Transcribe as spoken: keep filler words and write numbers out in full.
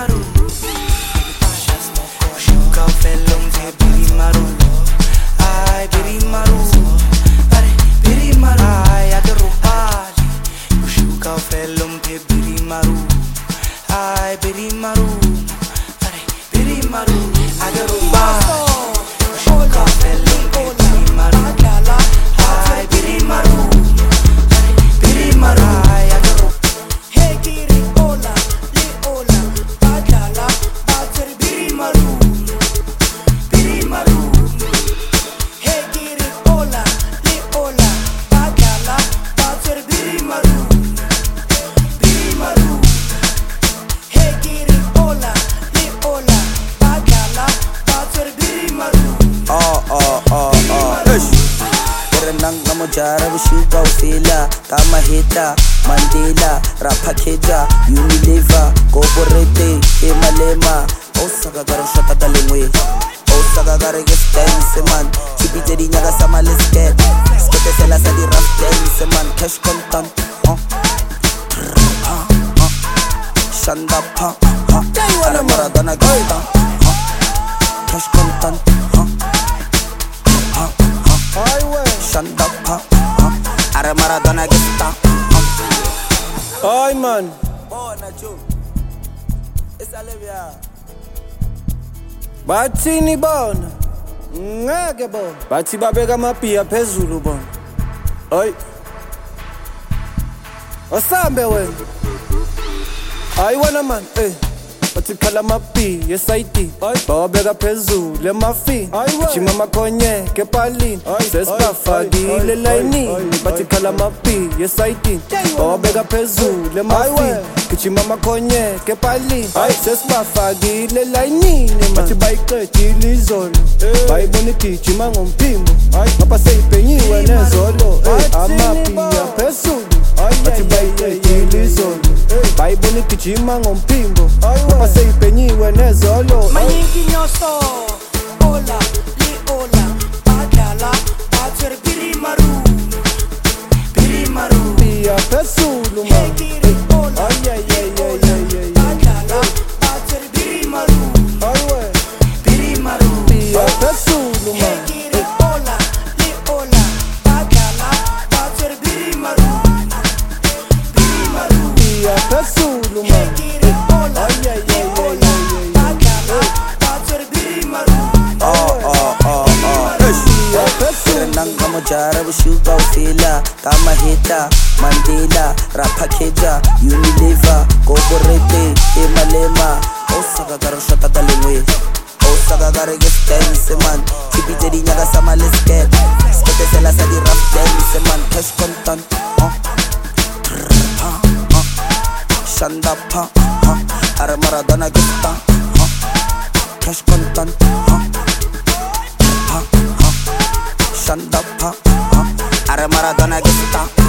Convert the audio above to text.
Maru. Shuka felum te Biri Maru. Ay Biri Maru. Are Biri Maru. Ay agaru pali. Shuka felum te Biri Maru. Ay Biri Maru. Are Biri Maru. Agaru pali. Shuka felum te Biri Maru. Ay Biri Maru. Are Biri Maru. Ay agaru. Hey Kiri Ola, Li Ola, Badala, Bater Biri Maru. Biri Maru. Hey Kiri Ola, Li Ola, Badala, Bater Biri Maru. Biri Maru. Hey Kiri Ola, Li Ola, Badala, Bater Biri Maru. Oh oh oh oh. Ish. Berenang kamu jara bersyuka ufila kama hita Mandela Rapakeja Unilever Corporate Emalema Osaka garo shata dalengwe Osaka garo get dance man Chibi jadi nyaga sama lisket Skete sela sa di rough dance man Cash contant huh? Huh? Huh? Shanda pa huh? Ara Maradona gita huh? Cash contant huh? Huh? Huh? Shanda pa huh? Ara Maradona gita Ay man, Oh Nacho Esa levia bathini bona ngeke bona bathi babeka amaphiya phezulu bona hayi asambe wena hayi wena man eh bathi khala amaphiya esayidi bawabeka phezulu emafi jima makhonye kepalini sesibafakile layinini bathi khala amaphiya esayidi bawabeka phezulu emafi gijima makhonye kepalini sesibafakile layinini bathi bayiqedile izolo bayibona igijima ngomphimbo ngapha seyibhenyiwe nezolo amaphiya phezulu bathi bayiqedile izolo bayibona igijima ngomphimbo ngapha seyibhenyiwe nezolo Manyingi nyoso, Ola, Li Ola, Badala, Bater Biri Maru. Biri Maru. Pia phezulu Hey man Kiri Ola, Ay, ay, Li ay, ay, Ola, ay, ay, ay. Badala, Bater Biri Maru. aywe Biri Maru. Pia phezulu Hey man Kiri Ola, Li Ola, Badala, Bater Biri Maru. Biri Maru. Pia phezulu Hey man Kiri Ola, Ay, ay, Li ay, ay, Ola, ay, ay, ay. Badala, Bater Biri Maru. Oh oh oh oh Ish. Pia phezulu Berenang kamu jara bersyuka ufila kama hita Mandela Rapakeja Unilever Corporate Emalema Osaka garo shata dalengwe Osaka garo get dance man Chibi jadi nyaga sama lisket Skete sela sa di rough dance man Cash contant huh? Huh? Huh? Shanda pa huh? Ara Maradona gita huh? Cash contant huh? Huh? Huh? Shanda pa huh? Ara Maradona gita